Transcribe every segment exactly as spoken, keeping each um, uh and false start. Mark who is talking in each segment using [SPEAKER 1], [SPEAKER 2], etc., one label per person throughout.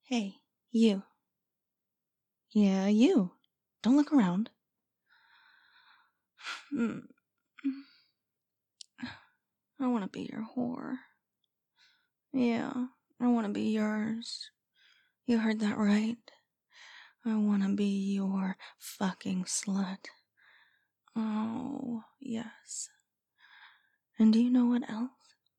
[SPEAKER 1] Hey, you. Yeah, you. Don't look around. Mm, I want to be your whore. Yeah, I want to be yours. You heard that right. I want to be your fucking slut. Oh, yes. And do you know what else?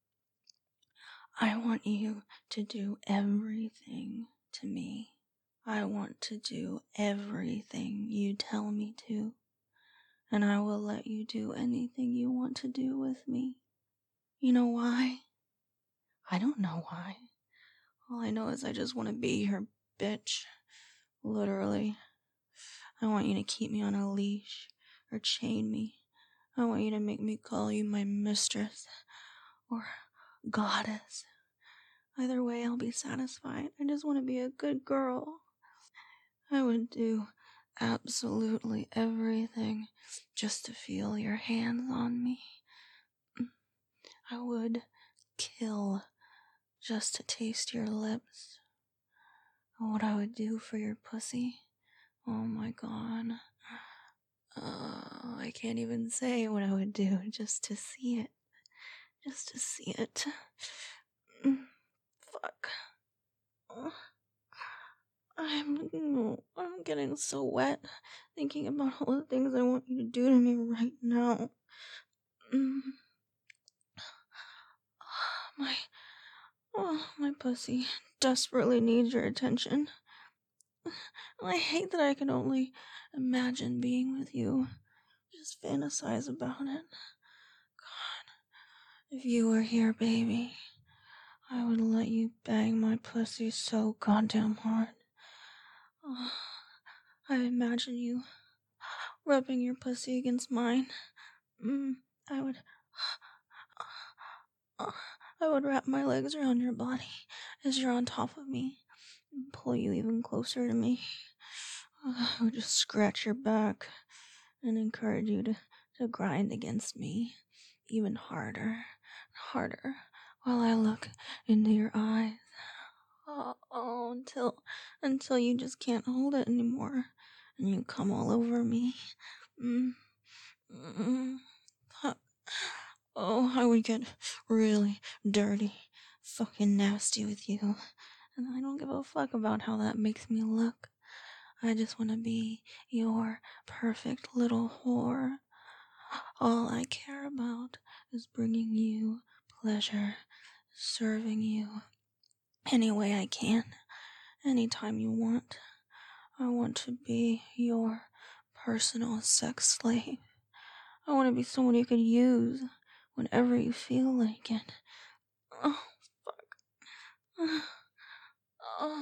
[SPEAKER 1] I want you to do everything to me. I want to do everything you tell me to. And I will let you do anything you want to do with me. You know why? I don't know why. All I know is I just want to be her bitch. Literally. I want you to keep me on a leash or chain me. I want you to make me call you my mistress or goddess. Either way, I'll be satisfied. I just want to be a good girl. I would do absolutely everything just to feel your hands on me. I would kill just to taste your lips. What I would do for your pussy. Oh my god. Uh, I can't even say what I would do just to see it. Just to see it. Mm, fuck. Uh, I'm, I'm getting so wet thinking about all the things I want you to do to me right now. Mm. My, oh, my pussy desperately needs your attention. I hate that I can only imagine being with you. Just fantasize about it. God, if you were here, baby, I would let you bang my pussy so goddamn hard. Oh, I imagine you rubbing your pussy against mine. Mm, I would... I would wrap my legs around your body as you're on top of me and pull you even closer to me. I would just scratch your back and encourage you to, to grind against me even harder and harder while I look into your eyes. Oh, oh, until until you just can't hold it anymore and you come all over me. Mm, mm, huh. Oh, I would get really dirty, fucking nasty with you. And I don't give a fuck about how that makes me look. I just want to be your perfect little whore. All I care about is bringing you pleasure, serving you any way I can, anytime you want. I want to be your personal sex slave. I want to be someone you could use whenever you feel like it. Oh, fuck. Oh,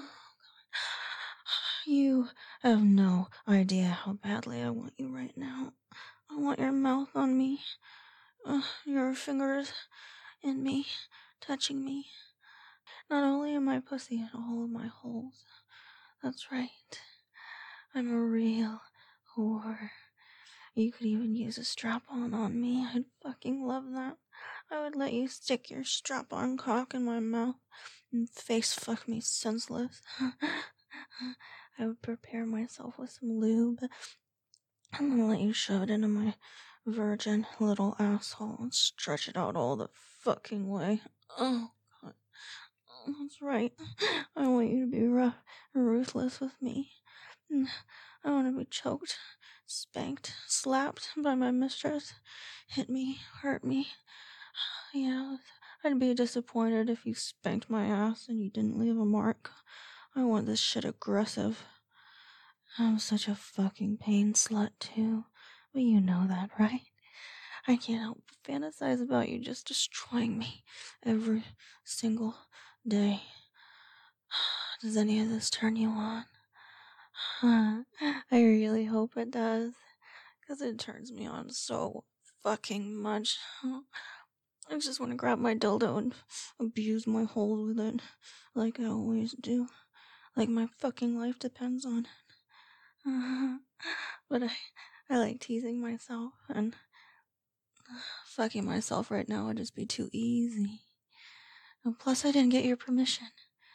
[SPEAKER 1] you have no idea how badly I want you right now. I want your mouth on me, uh, your fingers in me, touching me. Not only in my pussy, in all of my holes. That's right. I'm a real whore. You could even use a strap-on on me. I'd fucking love that. I would let you stick your strap-on cock in my mouth and face fuck me senseless. I would prepare myself with some lube and then let you shove it into my virgin little asshole and stretch it out all the fucking way. Oh, God. Oh, that's right. I want you to be rough and ruthless with me. I want to be choked, spanked, slapped by my mistress. Hit me, hurt me. Yeah, I'd be disappointed if you spanked my ass and you didn't leave a mark. I want this shit aggressive. I'm such a fucking pain slut, too. But you know that, right? I can't help but fantasize about you just destroying me every single day. Does any of this turn you on? Huh. I really hope it does. Because it turns me on so fucking much. I just want to grab my dildo and abuse my hole with it. Like I always do. Like my fucking life depends on it. But I, I like teasing myself, and fucking myself right now would just be too easy. And plus, I didn't get your permission.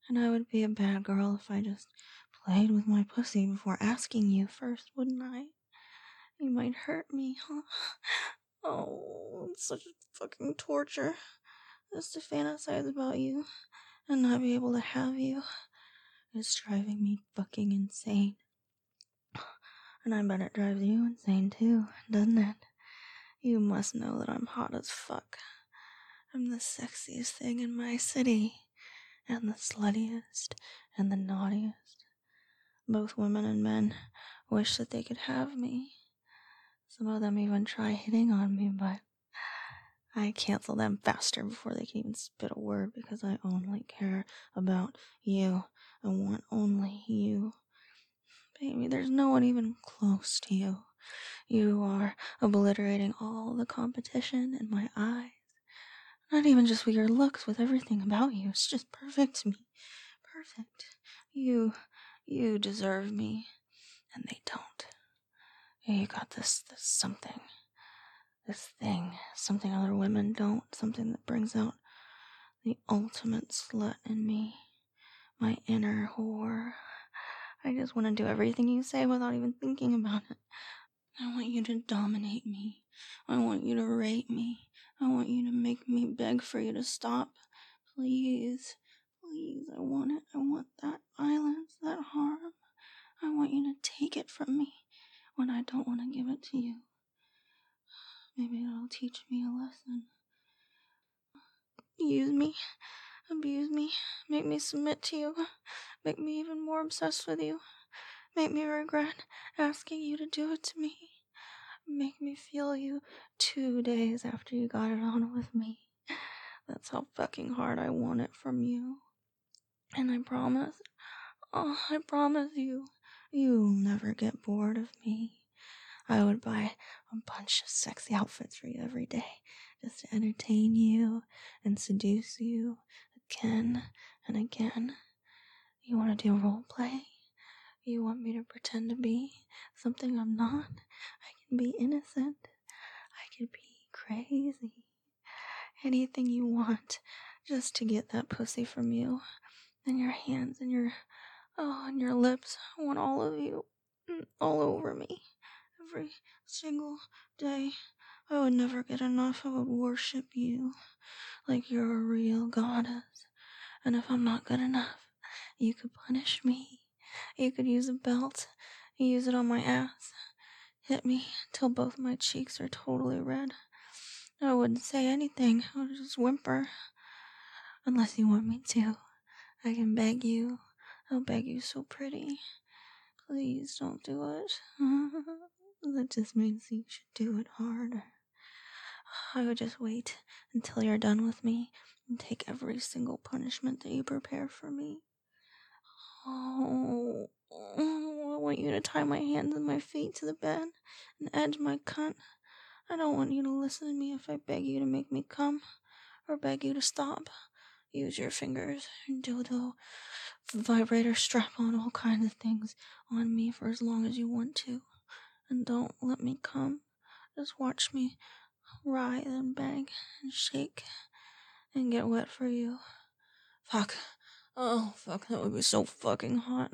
[SPEAKER 1] And I would be a bad girl if I just played with my pussy before asking you first, wouldn't I? You might hurt me, huh? Oh, it's such fucking torture. Just to fantasize about you and not be able to have you. It's driving me fucking insane. And I bet it drives you insane too, doesn't it? You must know that I'm hot as fuck. I'm the sexiest thing in my city. And the sluttiest and the naughtiest. Both women and men wish that they could have me. Some of them even try hitting on me, but I cancel them faster before they can even spit a word because I only care about you. I want only you. Baby, there's no one even close to you. You are obliterating all the competition in my eyes. Not even just with your looks, with everything about you. It's just perfect to me. Perfect. You, you deserve me. And they don't. You got this, this something. This thing. Something other women don't. Something that brings out the ultimate slut in me. My inner whore. I just want to do everything you say without even thinking about it. I want you to dominate me. I want you to rape me. I want you to make me beg for you to stop. Please. Please, I want it. I want that violence, that harm. I want you to take it from me when I don't want to give it to you. Maybe it'll teach me a lesson. Use me. Abuse me. Make me submit to you. Make me even more obsessed with you. Make me regret asking you to do it to me. Make me feel you two days after you got it on with me. That's how fucking hard I want it from you. And I promise, oh, I promise you, you'll never get bored of me. I would buy a bunch of sexy outfits for you every day just to entertain you and seduce you again and again. You want to do role play? You want me to pretend to be something I'm not? I can be innocent. I can be crazy. Anything you want just to get that pussy from you. And your hands and your, oh, and your lips. I want all of you all over me. Every single day. I would never get enough. I would worship you like you're a real goddess. And if I'm not good enough, you could punish me. You could use a belt. Use it on my ass. Hit me till both my cheeks are totally red. I wouldn't say anything. I would just whimper. Unless you want me to. I can beg you. I'll beg you so pretty. Please don't do it. That just means you should do it harder. I would just wait until you're done with me and take every single punishment that you prepare for me. Oh, I want you to tie my hands and my feet to the bed and edge my cunt. I don't want you to listen to me if I beg you to make me come or beg you to stop. Use your fingers, dildo, vibrator, strap on, all kinds of things on me for as long as you want to. And don't let me come. Just watch me writhe and beg and shake and get wet for you. Fuck. Oh, fuck, that would be so fucking hot.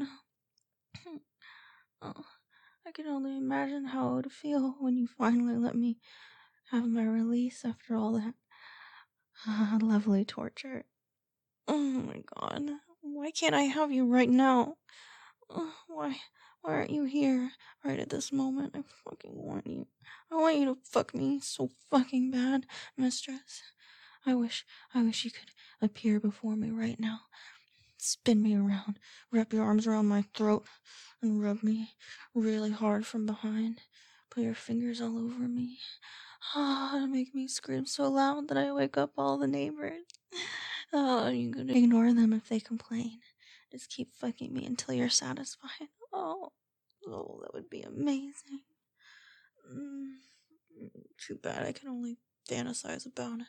[SPEAKER 1] Oh, I can only imagine how it would feel when you finally let me have my release after all that uh, lovely torture. Oh my god. Why can't I have you right now? Uh, why? Why aren't you here right at this moment? I fucking want you. I want you to fuck me so fucking bad, mistress. I wish, I wish you could appear before me right now. Spin me around, wrap your arms around my throat, and rub me really hard from behind. Put your fingers all over me. Ah, make me scream so loud that I wake up all the neighbors. Oh, you can ignore them if they complain. Just keep fucking me until you're satisfied. Oh, oh, that would be amazing. Mm, too bad I can only fantasize about it.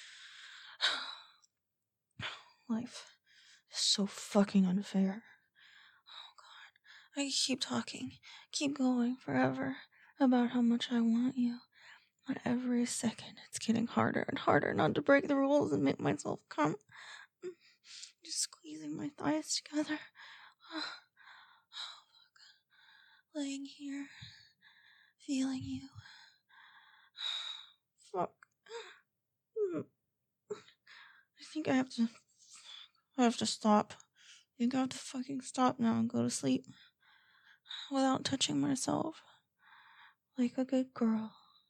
[SPEAKER 1] Life is so fucking unfair. Oh god, I keep talking, keep going forever about how much I want you. But every second it's getting harder and harder not to break the rules and make myself come. Just squeezing my thighs together. Oh, fuck. Laying here, feeling you. Fuck. I think I have to. I have to stop. I think I have to fucking stop now and go to sleep without touching myself. Like a good girl.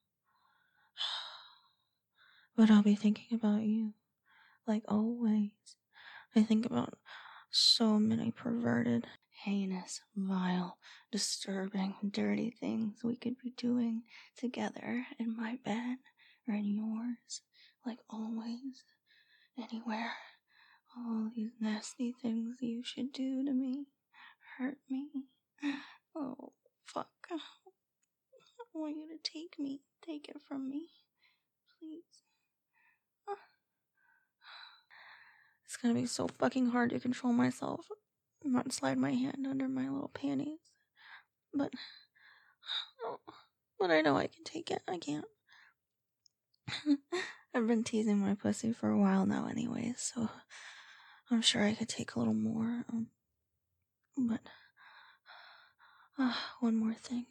[SPEAKER 1] But I'll be thinking about you. Like always. I think about so many perverted, heinous, vile, disturbing, dirty things we could be doing together in my bed or in yours. Like always. Anywhere. All these nasty things you should do to me. Hurt me. Oh, fuck. I want you to take me. Take it from me. Please. It's gonna be so fucking hard to control myself. Not slide my hand under my little panties. But, oh, but I know I can take it. I can't. I've been teasing my pussy for a while now anyway, so I'm sure I could take a little more. Um, but, uh, one more thing.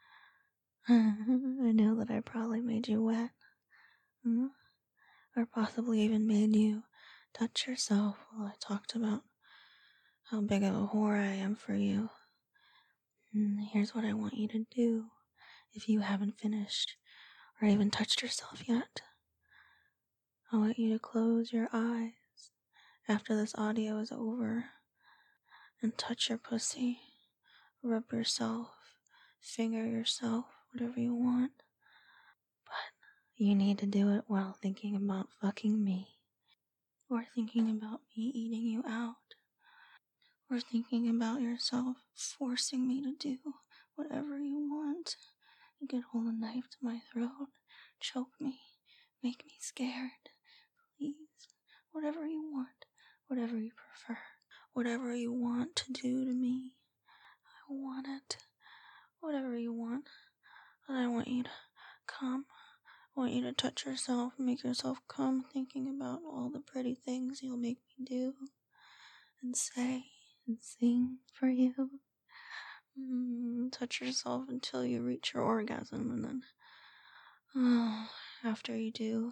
[SPEAKER 1] I know that I probably made you wet. Hmm? Or possibly even made you touch yourself while I talked about how big of a whore I am for you. And here's what I want you to do if you haven't finished or even touched yourself yet. I want you to close your eyes after this audio is over and touch your pussy, rub yourself, finger yourself, whatever you want. But you need to do it while thinking about fucking me, or thinking about me eating you out, or thinking about yourself forcing me to do whatever you want. You can hold a knife to my throat, choke me, make me scared. Please, whatever you want, whatever you prefer, whatever you want to do to me, I want it. Whatever you want, and I want you to come. I want you to touch yourself, make yourself come, thinking about all the pretty things you'll make me do and say and sing for you. Mm, touch yourself until you reach your orgasm, and then oh, after you do,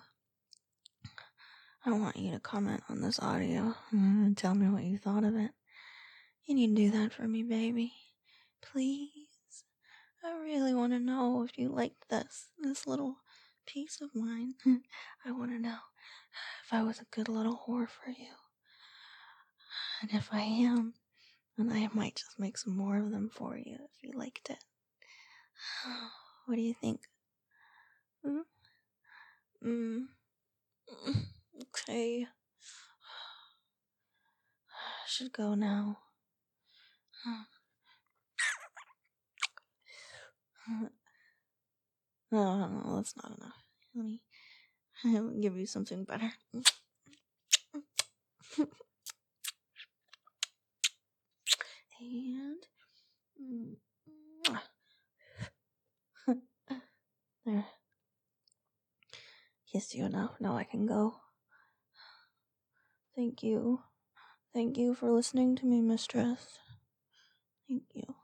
[SPEAKER 1] I want you to comment on this audio and tell me what you thought of it. You need to do that for me, baby. Please. I really want to know if you liked this, this little piece of mine. I want to know if I was a good little whore for you. And if I am, then I might just make some more of them for you if you liked it. What do you think? Hmm? Mm. Okay. I should go now. No, no, no, that's not enough. Let me I'll give you something better. And there. Kissed you enough. Now I can go. Thank you. Thank you for listening to me, mistress. Thank you.